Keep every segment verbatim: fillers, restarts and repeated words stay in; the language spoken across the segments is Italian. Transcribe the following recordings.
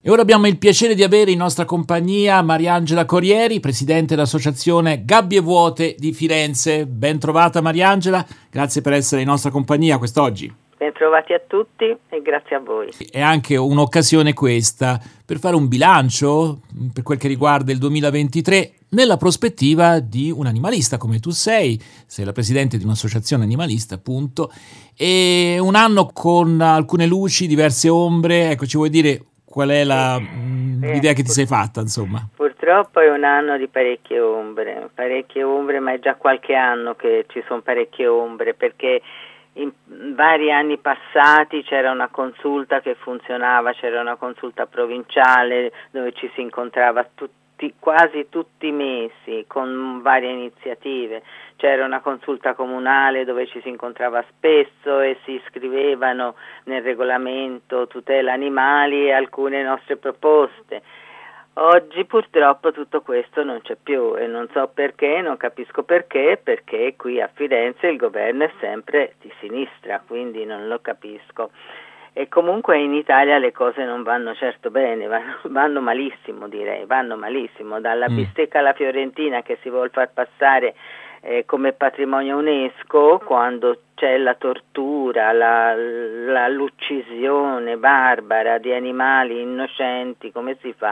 E ora abbiamo il piacere di avere in nostra compagnia Mariangela Corrieri, presidente dell'associazione Gabbie Vuote di Firenze. Ben trovata Mariangela, grazie per essere in nostra compagnia quest'oggi. Ben trovati a tutti e grazie a voi. È anche un'occasione questa per fare un bilancio per quel che riguarda il duemilaventitré nella prospettiva di un animalista come tu sei, sei la presidente di un'associazione animalista appunto, e un anno con alcune luci, diverse ombre. Ecco, ci vuoi dire qual è la, mh, eh, l'idea che ti sei fatta, insomma? Purtroppo è un anno di parecchie ombre, parecchie ombre, ma è già qualche anno che ci sono parecchie ombre, perché in vari anni passati c'era una consulta che funzionava, c'era una consulta provinciale dove ci si incontrava tutti, quasi tutti i mesi con varie iniziative, c'era una consulta comunale dove ci si incontrava spesso e si iscrivevano nel regolamento tutela animali alcune nostre proposte. Oggi purtroppo tutto questo non c'è più e non so perché, non capisco perché, perché qui a Firenze il governo è sempre di sinistra, quindi non lo capisco. E comunque in Italia le cose non vanno certo bene, vanno, vanno malissimo direi, vanno malissimo, dalla mm. bistecca alla fiorentina che si vuol far passare eh, come patrimonio UNESCO, quando c'è la tortura, la, la, l'uccisione barbara di animali innocenti, come si fa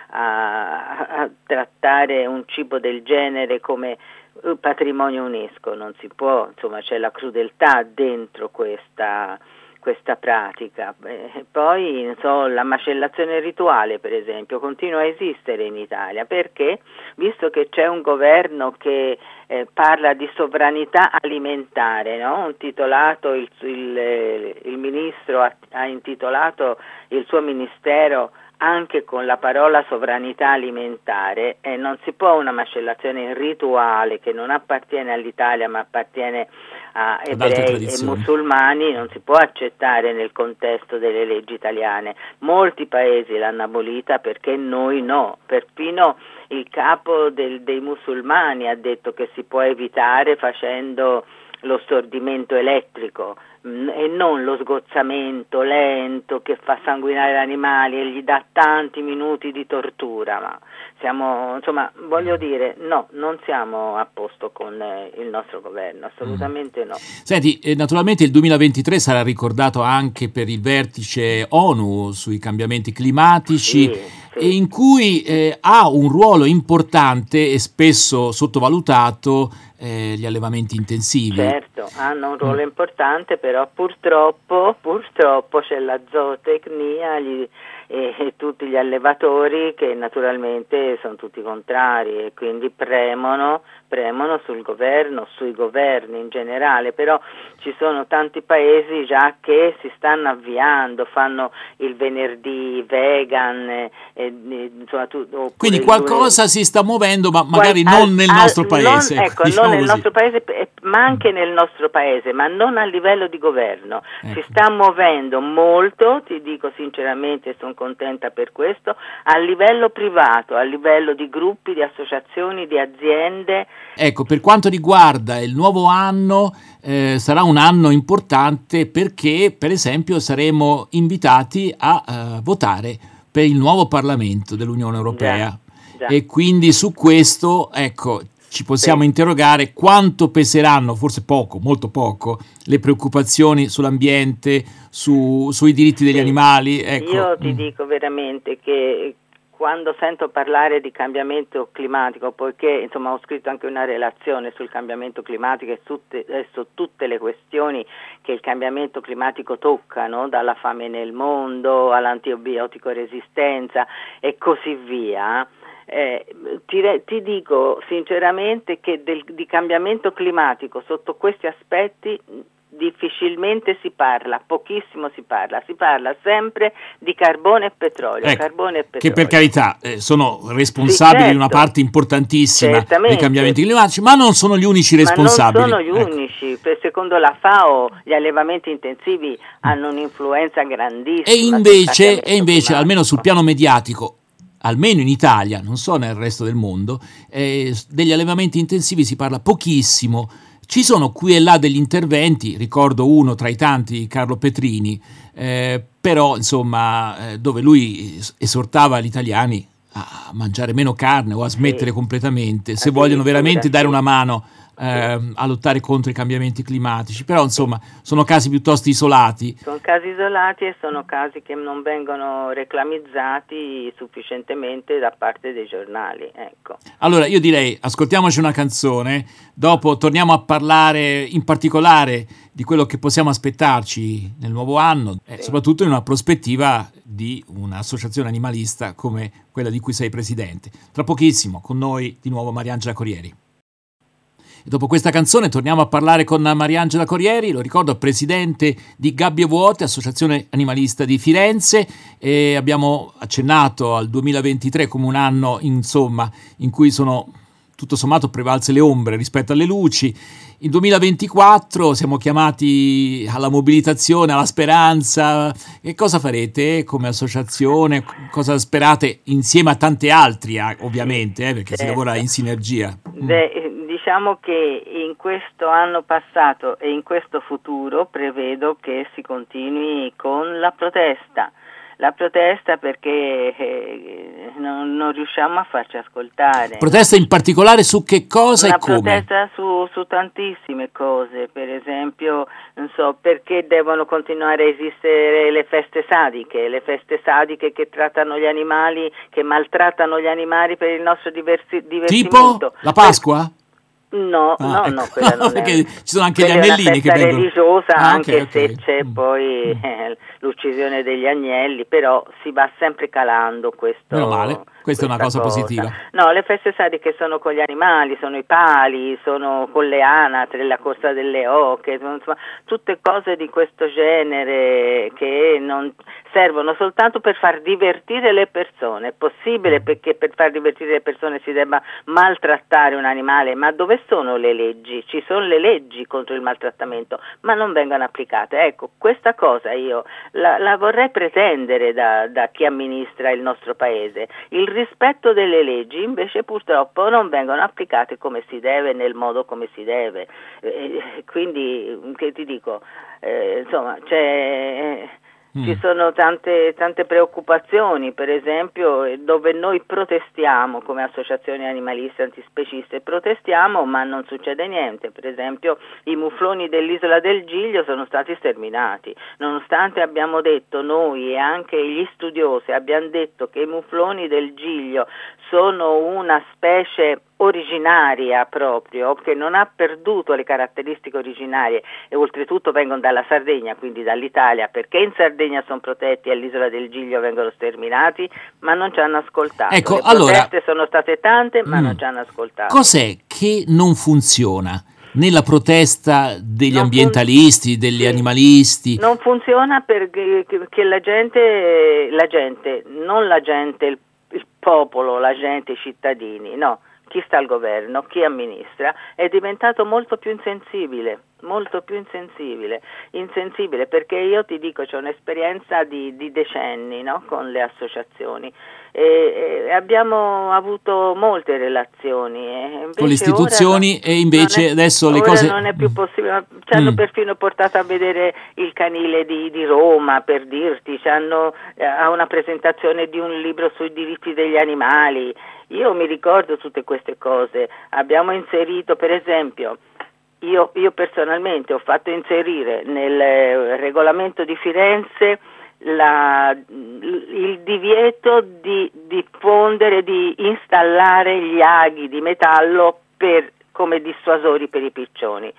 a, a trattare un cibo del genere come patrimonio UNESCO? Non si può, insomma c'è la crudeltà dentro questa questa pratica. E poi non so, la macellazione rituale per esempio continua a esistere in Italia, perché visto che c'è un governo che eh, parla di sovranità alimentare, no? Un titolato, il, il, il ministro ha, ha intitolato il suo ministero anche con la parola sovranità alimentare, e non si può una macellazione rituale che non appartiene all'Italia ma appartiene a ebrei e musulmani, non si può accettare nel contesto delle leggi italiane. Molti paesi l'hanno abolita, perché noi no. Perfino il capo del, dei musulmani ha detto che si può evitare facendo lo stordimento elettrico e non lo sgozzamento lento che fa sanguinare gli animali e gli dà tanti minuti di tortura. Ma siamo, insomma, voglio dire, no, non siamo a posto con eh, il nostro governo, assolutamente no. Senti, eh, naturalmente il duemilaventitré sarà ricordato anche per il vertice ONU sui cambiamenti climatici, sì, sì. in cui eh, ha un ruolo importante e spesso sottovalutato eh, gli allevamenti intensivi. Certo, hanno un ruolo mm. importante, però purtroppo, purtroppo c'è la zootecnia gli, e, e tutti gli allevatori che naturalmente sono tutti contrari e quindi premono, premono sul governo, sui governi in generale, però ci sono tanti paesi già che si stanno avviando, fanno il venerdì vegan, e, e, insomma, tu, quindi qualcosa il... si sta muovendo, ma magari Qual, non al, nel nostro al, paese. Non, ecco, diciamo non nel così. nostro paese, ma anche nel nostro paese, ma non a livello di governo. Ecco. Si sta muovendo molto, ti dico sinceramente, sono contenta per questo, a livello privato, a livello di gruppi, di associazioni, di aziende. Ecco, per quanto riguarda il nuovo anno, eh, sarà un anno importante perché, per esempio, saremo invitati a uh, votare per il nuovo Parlamento dell'Unione Europea. Già, già. E quindi su questo, ecco, ci possiamo sì. interrogare quanto peseranno, forse poco, molto poco, le preoccupazioni sull'ambiente, su, sui diritti degli sì. animali. Ecco. Io ti mm. dico veramente che quando sento parlare di cambiamento climatico, poiché insomma ho scritto anche una relazione sul cambiamento climatico e su, te, e su tutte le questioni che il cambiamento climatico tocca, no? Dalla fame nel mondo all'antibiotico resistenza e così via. Eh, ti, ti dico sinceramente che del, di cambiamento climatico sotto questi aspetti difficilmente si parla, pochissimo si parla, si parla sempre di carbone e petrolio, ecco, carbone e petrolio. Che per carità eh, sono responsabili sì, certo, di una parte importantissima certamente. dei cambiamenti climatici, ma non sono gli unici responsabili. Ma non sono gli ecco. unici, secondo la FAO gli allevamenti intensivi hanno un'influenza grandissima. E invece, e invece almeno sul piano mediatico, almeno in Italia, non so nel resto del mondo, eh, degli allevamenti intensivi si parla pochissimo. Ci sono qui e là degli interventi, ricordo uno tra i tanti, Carlo Petrini, eh, però insomma eh, dove lui esortava gli italiani a mangiare meno carne o a smettere sì. completamente, se vogliono veramente dare una mano eh, a lottare contro i cambiamenti climatici, però insomma sono casi piuttosto isolati. Sono casi isolati e sono casi che non vengono reclamizzati sufficientemente da parte dei giornali. Ecco. Allora io direi ascoltiamoci una canzone, dopo torniamo a parlare in particolare di quello che possiamo aspettarci nel nuovo anno, sì. eh, soprattutto in una prospettiva di un'associazione animalista come quella di cui sei presidente. Tra pochissimo con noi di nuovo Mariangela Corrieri. E dopo questa canzone torniamo a parlare con Mariangela Corrieri, lo ricordo, presidente di Gabbie Vuote, associazione animalista di Firenze, e abbiamo accennato al duemilaventitré come un anno insomma in cui sono tutto sommato prevalse le ombre rispetto alle luci. Il duemilaventiquattro siamo chiamati alla mobilitazione, alla speranza. Che cosa farete come associazione? Cosa sperate insieme a tanti altri, ovviamente, eh, perché certo. si lavora in sinergia? Beh, diciamo che in questo anno passato e in questo futuro prevedo che si continui con la protesta. La protesta perché eh, non, non riusciamo a farci ascoltare. Protesta in particolare su che cosa Una e come? Protesta su, su tantissime cose, per esempio, non so, perché devono continuare a esistere le feste sadiche, le feste sadiche che trattano gli animali, che maltrattano gli animali per il nostro diversi, divertimento. Tipo la Pasqua? Per, No, ah, no, ecco. no, quella non perché è. Ci sono anche gli agnellini che vengono. È religiosa, ah, anche okay, okay. se c'è poi eh, l'uccisione degli agnelli, però si va sempre calando questo. Meno male, questa è una cosa, cosa positiva. No, le feste sadiche sono con gli animali, sono i pali, sono con le anatre, la corsa delle oche, insomma, tutte cose di questo genere che non servono soltanto per far divertire le persone. È possibile perché per far divertire le persone si debba maltrattare un animale, ma dove sono le leggi? Ci sono le leggi contro il maltrattamento, ma non vengono applicate. Ecco, questa cosa io la, la vorrei pretendere da, da chi amministra il nostro paese. Il rispetto delle leggi invece purtroppo non vengono applicate come si deve, nel modo come si deve. Eh, quindi, che ti dico, eh, insomma, c'è... Mm. Ci sono tante, tante preoccupazioni, per esempio dove noi protestiamo come associazioni animaliste antispeciste, protestiamo ma non succede niente. Per esempio i mufloni dell'isola del Giglio sono stati sterminati, nonostante abbiamo detto noi e anche gli studiosi abbiamo detto che i mufloni del Giglio sono una specie originaria proprio, che non ha perduto le caratteristiche originarie e oltretutto vengono dalla Sardegna, quindi dall'Italia, perché in Sardegna sono protetti e all'isola del Giglio vengono sterminati, ma non ci hanno ascoltato. Ecco, le allora, proteste sono state tante, ma mm, non ci hanno ascoltato. Cos'è che non funziona nella protesta degli non ambientalisti, fun- degli sì. animalisti? Non funziona perché che la gente, la gente, non la gente, il, il popolo, la gente, i cittadini, no. Chi sta al governo, chi amministra, è diventato molto più insensibile, molto più insensibile, insensibile perché io ti dico c'è un'esperienza di, di decenni, no? Con le associazioni e, e abbiamo avuto molte relazioni e con le istituzioni no, e invece è, adesso le ora cose non è più possibile, ci hanno mm. perfino portato a vedere il canile di, di Roma, per dirti, ci hanno eh, a una presentazione di un libro sui diritti degli animali. Io mi ricordo tutte queste cose, abbiamo inserito per esempio, io, io personalmente ho fatto inserire nel regolamento di Firenze la, il divieto di diffondere, di installare gli aghi di metallo per, come dissuasori per i piccioni.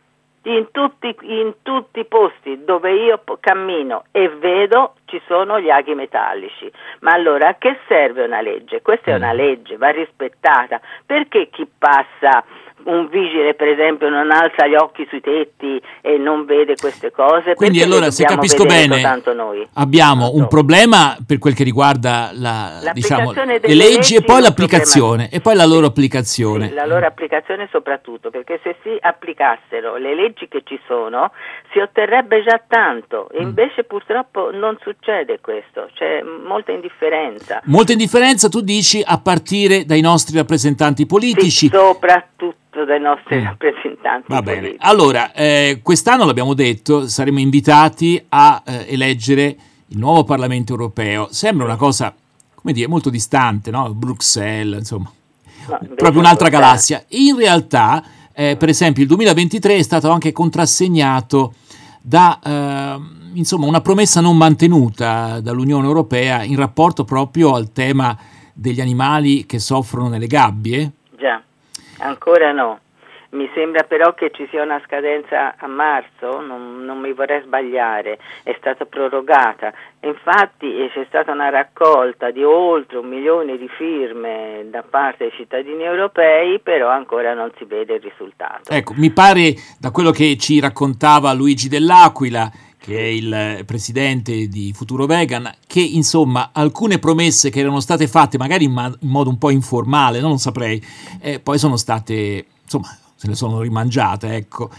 In tutti, in tutti i posti dove io cammino e vedo ci sono gli aghi metallici. Ma allora a che serve una legge? Questa è una legge, va rispettata. Perché chi passa, un vigile per esempio, non alza gli occhi sui tetti e non vede queste cose? Quindi perché allora, se capisco bene, noi? abbiamo tanto. un problema per quel che riguarda la, diciamo, le leggi, leggi e poi l'applicazione e poi la loro applicazione. Sì, la loro applicazione soprattutto, perché se si applicassero le leggi che ci sono si otterrebbe già tanto, e invece mm. purtroppo non succede questo, c'è molta indifferenza. Molta indifferenza, tu dici, a partire dai nostri rappresentanti politici. Sì, soprattutto dai nostri mm. rappresentanti. Va bene, politici. allora eh, quest'anno l'abbiamo detto, saremo invitati a eh, eleggere il nuovo Parlamento europeo. Sembra una cosa, come dire, molto distante, no? Bruxelles, insomma, no, proprio un'altra galassia. In realtà, eh, per esempio, il duemilaventitré è stato anche contrassegnato da eh, insomma una promessa non mantenuta dall'Unione Europea in rapporto proprio al tema degli animali che soffrono nelle gabbie. Già, ancora no. Mi sembra però che ci sia una scadenza a marzo, non, non mi vorrei sbagliare, è stata prorogata. Infatti c'è stata una raccolta di oltre un milione di firme da parte dei cittadini europei, però ancora non si vede il risultato. Ecco, mi pare da quello che ci raccontava Luigi Dell'Aquila, che è il presidente di Futuro Vegan, che insomma alcune promesse che erano state fatte magari in, ma- in modo un po' informale, non lo saprei, eh, poi sono state, insomma, se ne sono rimangiate, ecco,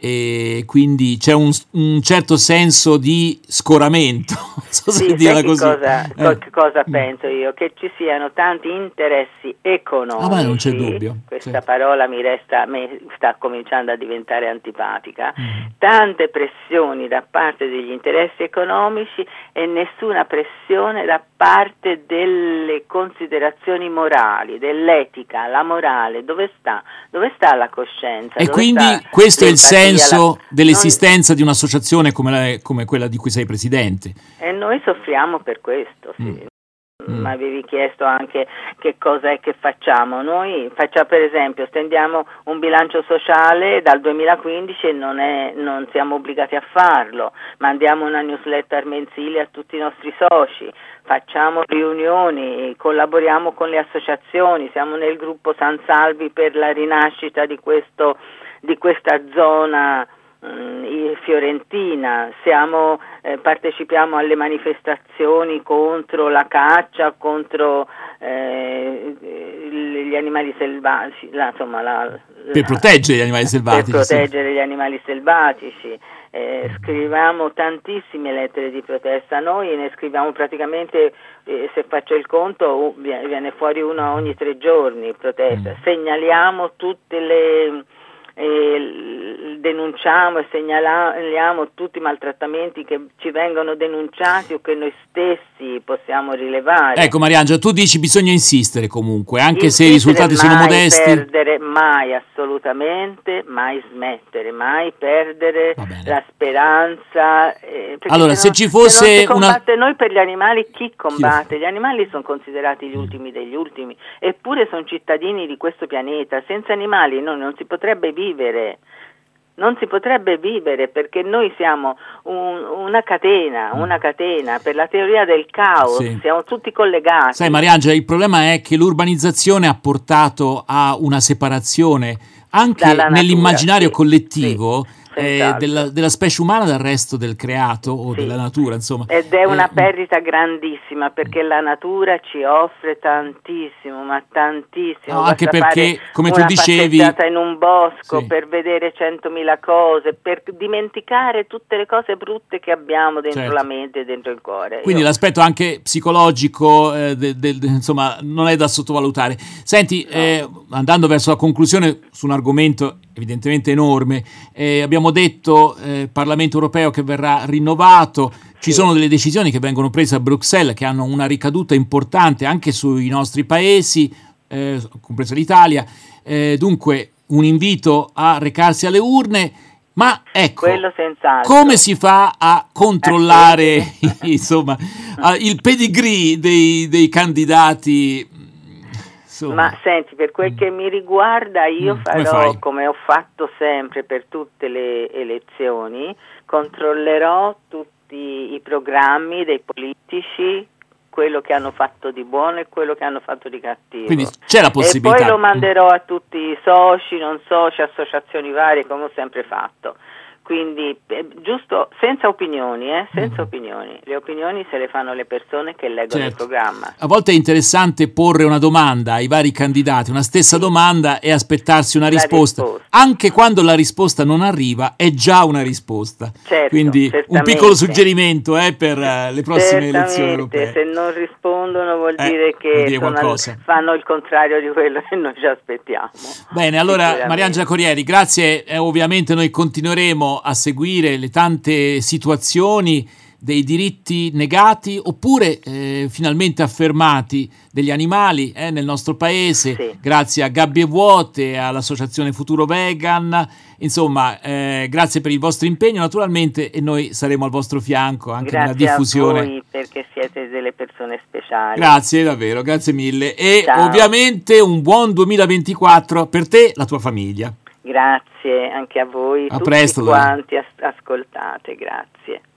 e quindi c'è un, un certo senso di scoramento, non so se sì, dirla così. Cosa, eh. cosa penso io? Che ci siano tanti interessi economici, ah, ma non c'è dubbio. questa sì. parola mi resta, mi sta cominciando a diventare antipatica, mm. tante pressioni da parte degli interessi economici e nessuna pressione da parte delle considerazioni morali, dell'etica, la morale, dove sta? Dove sta la coscienza? E dove quindi sta questo è il senso la... dell'esistenza non... di un'associazione come, la, come quella di cui sei presidente. E noi soffriamo per questo, sì. Mm. Mm. Ma avevi chiesto anche che cosa è che facciamo. Noi facciamo, per esempio, stendiamo un bilancio sociale dal duemilaquindici e non, è, non siamo obbligati a farlo, mandiamo una newsletter mensile a tutti i nostri soci, facciamo riunioni, collaboriamo con le associazioni, siamo nel gruppo San Salvi per la rinascita di, questo, di questa zona fiorentina, siamo, eh, partecipiamo alle manifestazioni contro la caccia, contro eh, gli animali selvatici, la, insomma, la, per proteggere gli animali selvatici. Per proteggere sì. gli animali selvatici. Eh, scriviamo tantissime lettere di protesta, noi ne scriviamo praticamente, eh, se faccio il conto, viene fuori una ogni tre giorni protesta, mm. segnaliamo tutte le E denunciamo e segnaliamo tutti i maltrattamenti che ci vengono denunciati o che noi stessi possiamo rilevare. Ecco Mariangela, tu dici bisogna insistere comunque, anche insistere, se i risultati sono modesti. Mai perdere, mai assolutamente, mai smettere, mai perdere la speranza. Eh, allora, se, se non, ci fosse se non si combatte una... noi per gli animali, chi combatte? Chi... Gli animali sono considerati gli ultimi degli ultimi, eppure sono cittadini di questo pianeta. Senza animali noi non si potrebbe vivere. Vivere. Non si potrebbe vivere perché noi siamo un, una catena, una catena per la teoria del caos, sì. Siamo tutti collegati. Sai Mariangela, il problema è che l'urbanizzazione ha portato a una separazione anche nell'immaginario sì. collettivo sì. Eh, della, della specie umana dal resto del creato o sì. della natura, insomma. Ed è una eh, perdita grandissima perché la natura ci offre tantissimo, ma tantissimo. No, anche perché, come tu dicevi, una passeggiata in un bosco sì. per vedere centomila cose, per dimenticare tutte le cose brutte che abbiamo dentro certo. la mente e dentro il cuore. Quindi Io... l'aspetto anche psicologico, eh, de, de, de, insomma, non è da sottovalutare. Senti, no. eh, andando verso la conclusione su un argomento evidentemente enorme, eh, abbiamo detto eh, Parlamento europeo che verrà rinnovato, ci sì. sono delle decisioni che vengono prese a Bruxelles che hanno una ricaduta importante anche sui nostri paesi, eh, compresa l'Italia, eh, dunque un invito a recarsi alle urne, ma ecco, come si fa a controllare insomma il pedigree dei, dei candidati? Ma senti, per quel che mi riguarda io mm, farò come, come ho fatto sempre per tutte le elezioni, controllerò tutti i programmi dei politici, quello che hanno fatto di buono e quello che hanno fatto di cattivo. Quindi c'è la possibilità. E poi lo manderò a tutti i soci, non soci, associazioni varie, come ho sempre fatto. quindi eh, giusto, senza opinioni, eh, senza Mm. opinioni. Le opinioni se le fanno le persone che leggono il Certo. programma. A volte è interessante porre una domanda ai vari candidati, una stessa domanda, e aspettarsi una La risposta. risposta. Anche quando la risposta non arriva, è già una risposta. Certo, Quindi un certamente. piccolo suggerimento eh, per eh, le prossime elezioni Certamente, europee. se non rispondono vuol Eh, dire che vuol dire sono al- qualcosa. fanno il contrario di quello che noi ci aspettiamo. Bene, allora Sicuramente. Mariangela Corrieri, grazie. Eh, ovviamente noi continueremo a seguire le tante situazioni dei diritti negati oppure eh, finalmente affermati degli animali eh, nel nostro paese, Sì. grazie a Gabbie Vuote, all'associazione Futuro Vegan. Insomma, eh, grazie per il vostro impegno naturalmente, e noi saremo al vostro fianco anche Grazie nella diffusione. a voi perché siete delle persone speciali. Grazie davvero, grazie mille, e Ciao. ovviamente un buon duemilaventiquattro per te e la tua famiglia. Grazie anche a voi, A tutti presto, dai. quanti as- ascoltate, grazie.